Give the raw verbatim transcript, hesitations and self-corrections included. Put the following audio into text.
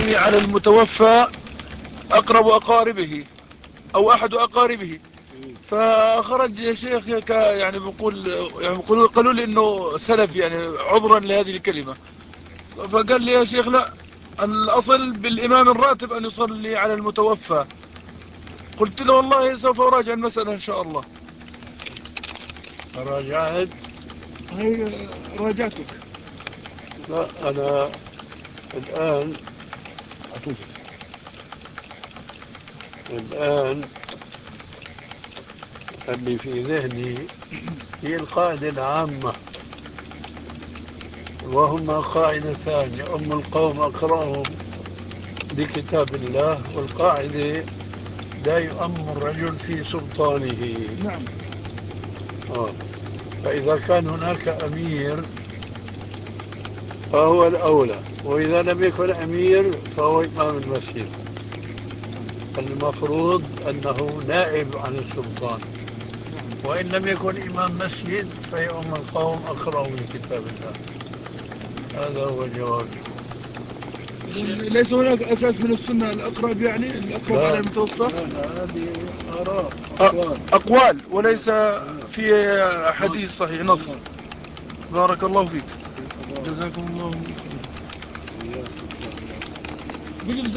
يصلي على المتوفى أقرب أقاربه أو أحد أقاربه. فخرج يا شيخ يعني بقول يعني بقولوا قالوا لي إنه سلف يعني عذرا لهذه الكلمة. فقال لي يا شيخ لا، الأصل بالإمام الراتب أن يصلي على المتوفى. قلت له والله سوف أراجع المسألة إن شاء الله. راجعت؟ هي راجعتك. لا أنا الآن الآن اللي في ذهني هي القاعدة العامة، وهما قاعدتان: أم القوم أقرأهم لكتاب الله، والقاعدة لا يؤم الرجل في سلطانه. نعم. آه. فإذا كان هناك أمير فهو الأولى، وإذا لم يكن أمير فهو إمام المسجد، المفروض أنه نائب عن السلطان. وإن لم يكن إمام مسجد فيؤم القوم أقرأوا من كتاب الله. هذا هو الجواب. ليس هناك أساس من السنة الأقرب يعني الأقرب على المتوفى؟ لا لا، هذه آراء أقوال, أقوال وليس في حديث صحيح نص. بارك الله فيك، جزاكم الله خير.